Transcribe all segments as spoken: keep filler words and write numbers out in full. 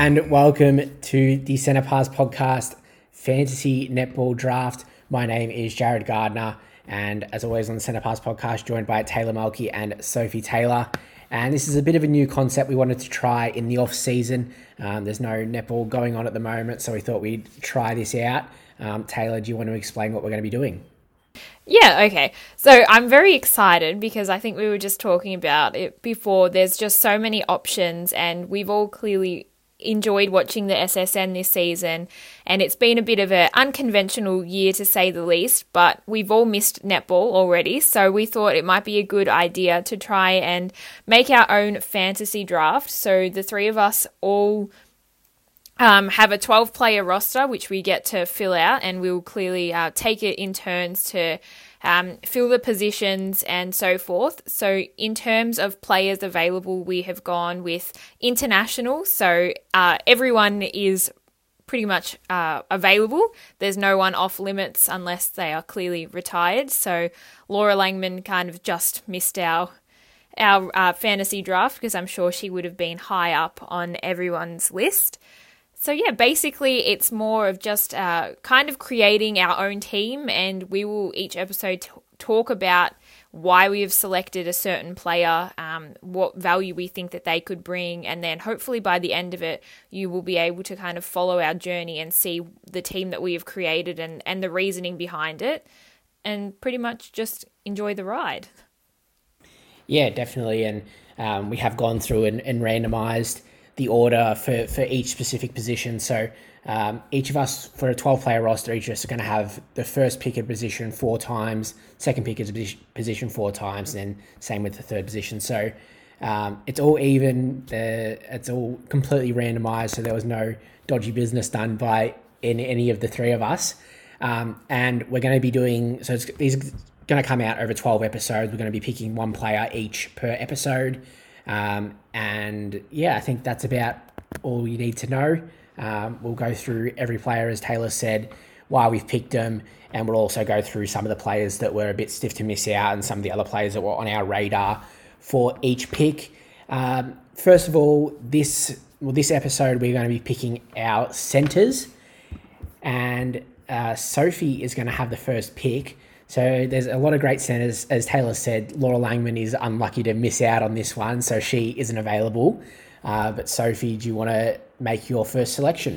and welcome to the Centre Pass Podcast Fantasy Netball Draft. My name is Jared Gardner, and as always on the Centre Pass Podcast, joined by Taylor Mulkey and Sophie Taylor. And this is a bit of a new concept we wanted to try in the off season. Um, there's no netball going on at the moment, so we thought we'd try this out. Um, Taylor, do you want to explain what we're going to be doing? Yeah, okay. So I'm very excited because I think we were just talking about it before. There's just so many options, and we've all clearly enjoyed watching the S S N this season, and it's been a bit of an unconventional year to say the least, but we've all missed netball already, so we thought it might be a good idea to try and make our own fantasy draft. So the three of us all Um, have a twelve-player roster, which we get to fill out, and we'll clearly uh, take it in turns to um, fill the positions and so forth. So in terms of players available, we have gone with international. So uh, everyone is pretty much uh, available. There's no one off limits unless they are clearly retired. So Laura Langman kind of just missed our our uh, fantasy draft because I'm sure she would have been high up on everyone's list. So yeah, basically it's more of just uh, kind of creating our own team, and we will each episode t- talk about why we have selected a certain player, um, what value we think that they could bring, and then hopefully by the end of it, you will be able to kind of follow our journey and see the team that we have created and, and the reasoning behind it, and pretty much just enjoy the ride. Yeah, definitely. And um, we have gone through and, and randomized the order for, for each specific position. So um, each of us, for a twelve-player roster, each of us are going to have the first pick at position four times, second pick at position four times, and then same with the third position. So um, it's all even. The, it's all completely randomized, so there was no dodgy business done by any, any of the three of us. Um, and we're going to be doing, so it's, these are going to come out over twelve episodes. We're going to be picking one player each per episode. Um, and yeah, I think that's about all you need to know. Um, we'll go through every player, as Taylor said, why we've picked them, and we'll also go through some of the players that were a bit stiff to miss out and some of the other players that were on our radar for each pick. Um, first of all, this well, this episode we're going to be picking our centers, and uh, Sophie is going to have the first pick. So there's a lot of great centers. As Taylor said, Laura Langman is unlucky to miss out on this one, so she isn't available. Uh, but Sophie, do you want to make your first selection?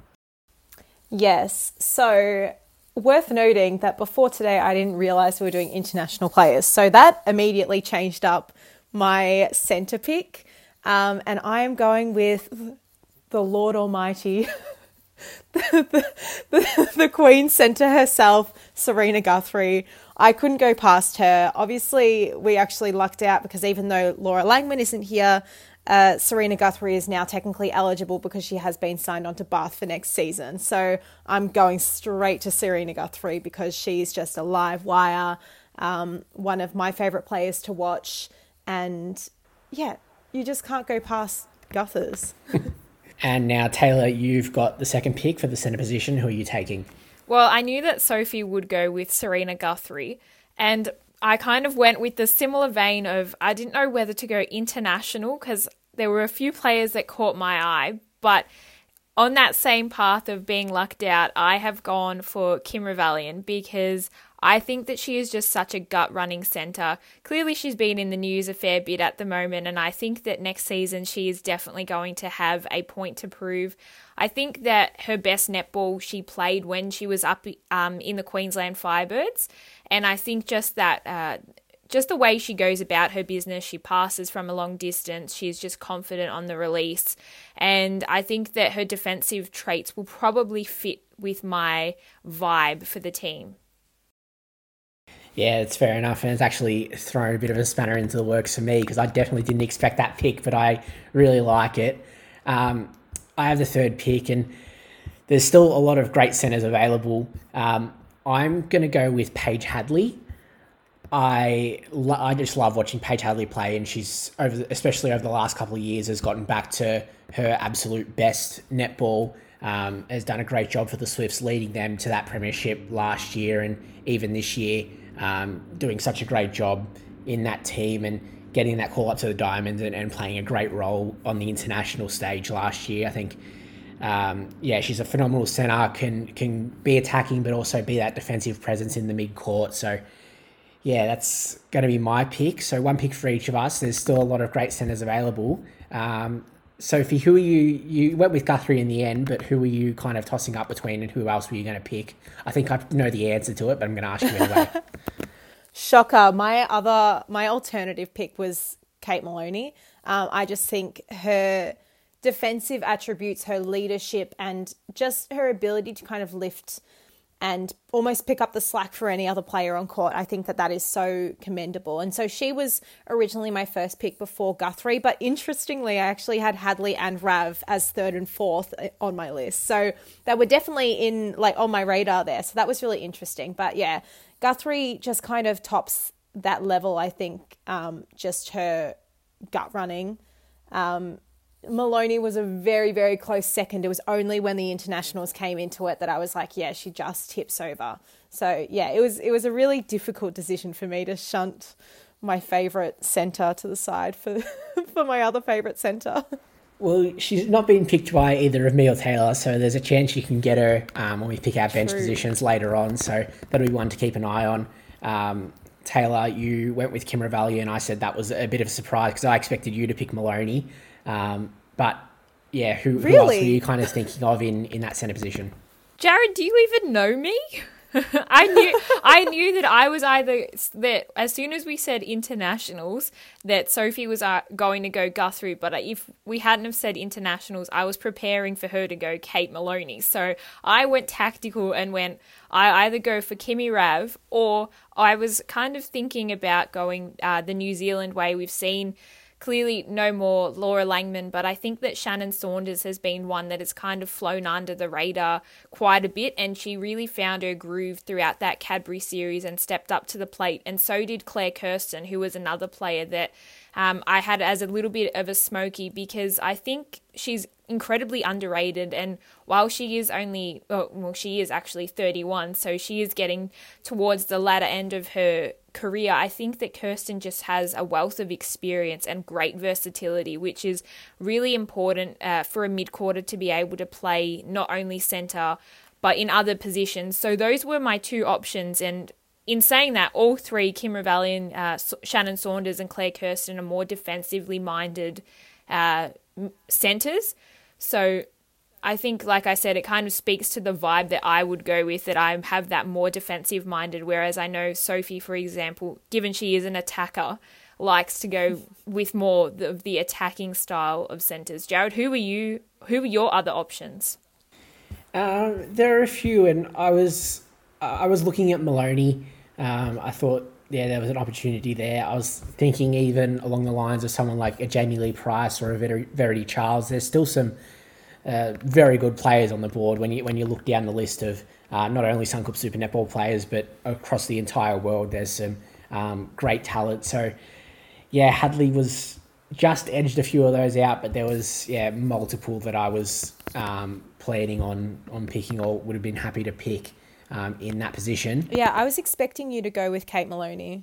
Yes. So worth noting that before today, I didn't realise we were doing international players. So that immediately changed up my centre pick. Um, and I am going with the Lord Almighty, the, the, the, the Queen Centre herself, Serena Guthrie. I couldn't go past her. Obviously, we actually lucked out because even though Laura Langman isn't here, uh, Serena Guthrie is now technically eligible because she has been signed on to Bath for next season. So I'm going straight to Serena Guthrie because she's just a live wire, um, one of my favourite players to watch. And yeah, you just can't go past Guthers. And now, Taylor, you've got the second pick for the centre position. Who are you taking? Well, I knew that Sophie would go with Serena Guthrie, and I kind of went with the similar vein of I didn't know whether to go international because there were a few players that caught my eye, but on that same path of being lucked out, I have gone for Kim Revalian because I think that she is just such a gut-running centre. Clearly, she's been in the news a fair bit at the moment, and I think that next season she is definitely going to have a point to prove. I think that her best netball she played when she was up um, in the Queensland Firebirds, and I think just that... Uh, Just the way she goes about her business, she passes from a long distance, she's just confident on the release. And I think that her defensive traits will probably fit with my vibe for the team. Yeah, it's fair enough. And it's actually thrown a bit of a spanner into the works for me because I definitely didn't expect that pick, but I really like it. Um, I have the third pick, and there's still a lot of great centres available. Um, I'm going to go with Paige Hadley. I lo- I just love watching Paige Hadley play, and she's over, the, especially over the last couple of years, has gotten back to her absolute best netball. Um, has done a great job for the Swifts, leading them to that premiership last year and even this year, um, doing such a great job in that team and getting that call up to the Diamonds and, and playing a great role on the international stage last year. I think, um, yeah, she's a phenomenal centre, can can be attacking but also be that defensive presence in the mid-court. So, yeah, that's going to be my pick. So one pick for each of us. There's still a lot of great centres available. Um, Sophie, who are you? You went with Guthrie in the end, but who were you kind of tossing up between, and who else were you going to pick? I think I know the answer to it, but I'm going to ask you anyway. Shocker. My other, my alternative pick was Kate Maloney. Um, I just think her defensive attributes, her leadership, and just her ability to kind of lift and almost pick up the slack for any other player on court. I think that that is so commendable. And so she was originally my first pick before Guthrie, but interestingly, I actually had Hadley and Rav as third and fourth on my list. So they were definitely in like on my radar there. So that was really interesting. But yeah, Guthrie just kind of tops that level, I think, um, just her gut running. Um, Maloney was a very, very close second. It was only when the internationals came into it that I was like, yeah, she just tips over. So yeah, it was it was a really difficult decision for me to shunt my favourite centre to the side for for my other favourite centre. Well, she's not been picked by either of me or Taylor, so there's a chance you can get her um, when we pick our bench True. positions later on. So that'll be one to keep an eye on. Um, Taylor, you went with Kim Ravalli, and I said that was a bit of a surprise because I expected you to pick Maloney. Um, but yeah, who, really? who else were you kind of thinking of in, in that centre position? Jared, do you even know me? I knew I knew that I was either that as soon as we said internationals that Sophie was uh, going to go Guthrie, but if we hadn't have said internationals, I was preparing for her to go Kate Maloney. So I went tactical and went I either go for Kimmy Rav, or I was kind of thinking about going uh, the New Zealand way. We've seen clearly no more Laura Langman, but I think that Shannon Saunders has been one that has kind of flown under the radar quite a bit, and she really found her groove throughout that Cadbury series and stepped up to the plate, and so did Claire Kirsten, who was another player that um, I had as a little bit of a smoky, because I think she's incredibly underrated, and while she is only, well, she is actually thirty-one, so she is getting towards the latter end of her career, I think that Kirsten just has a wealth of experience and great versatility, which is really important uh, for a mid-quarter to be able to play not only centre but in other positions. So those were my two options, and in saying that, all three, Kim Ravalli and uh, Shannon Saunders and Claire Kirsten, are more defensively minded uh, centres. So I think, like I said, it kind of speaks to the vibe that I would go with, that I have that more defensive-minded, whereas I know Sophie, for example, given she is an attacker, likes to go with more of the, the attacking style of centres. Jared, who were you? Who were your other options? Um, there are a few, and I was I was looking at Maloney. Um, I thought, yeah, there was an opportunity there. I was thinking even along the lines of someone like a Jamie Lee Price or a Ver- Verity Charles. There's still some Uh, very good players on the board when you when you look down the list of uh, not only Suncorp Super Netball players, but across the entire world. There's some um, great talent. So yeah, Hadley was just edged a few of those out, but there was yeah multiple that I was um, planning on on picking or would have been happy to pick um, in that position. Yeah, I was expecting you to go with Kate Maloney.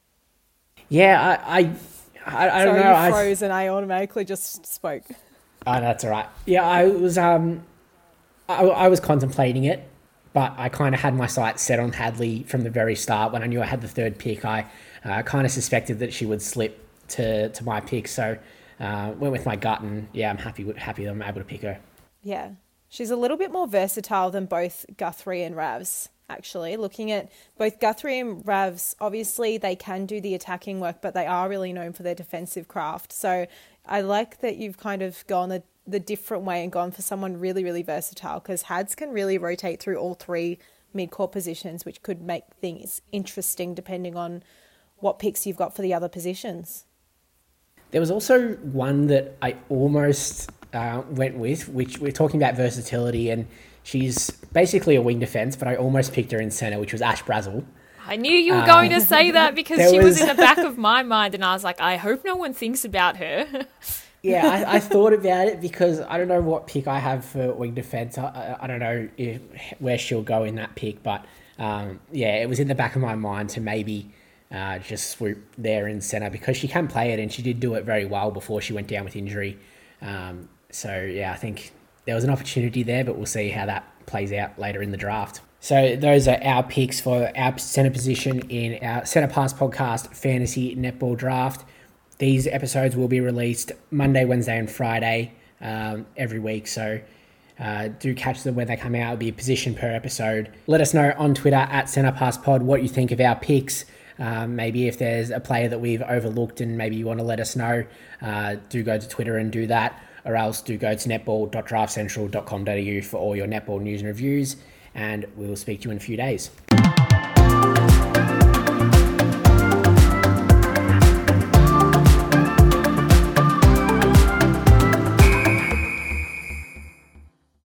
Yeah, I I, I, I don't Sorry, know. you froze I, and I automatically just spoke. Oh, that's all right. Yeah, I was um, I, I was contemplating it, but I kind of had my sights set on Hadley from the very start. When I knew I had the third pick, I uh, kind of suspected that she would slip to, to my pick. So uh, went with my gut, and yeah, I'm happy with, happy that I'm able to pick her. Yeah, she's a little bit more versatile than both Guthrie and Ravs. Actually, looking at both Guthrie and Ravs, obviously they can do the attacking work, but they are really known for their defensive craft. So I like that you've kind of gone the, the different way and gone for someone really, really versatile, because Hads can really rotate through all three mid-court positions, which could make things interesting depending on what picks you've got for the other positions. There was also one that I almost uh, went with, which we're talking about versatility, and she's basically a wing defence, but I almost picked her in centre, which was Ash Brazel. I knew you were going uh, to say that because she was... was in the back of my mind, and I was like, I hope no one thinks about her. yeah, I, I thought about it because I don't know what pick I have for wing defence. I, I don't know if, where she'll go in that pick, but um, yeah, it was in the back of my mind to maybe uh, just swoop there in centre because she can play it, and she did do it very well before she went down with injury. Um, so, yeah, I think there was an opportunity there, but we'll see how that plays out later in the draft. So those are our picks for our centre position in our Centre Pass Podcast Fantasy Netball Draft. These episodes will be released Monday, Wednesday and Friday um, every week. So uh, do catch them when they come out. It'll be a position per episode. Let us know on Twitter at CentrePassPod what you think of our picks. Um, maybe if there's a player that we've overlooked and maybe you want to let us know, uh, do go to Twitter and do that. Or else do go to netball dot draft central dot com dot a u for all your netball news and reviews. And we will speak to you in a few days.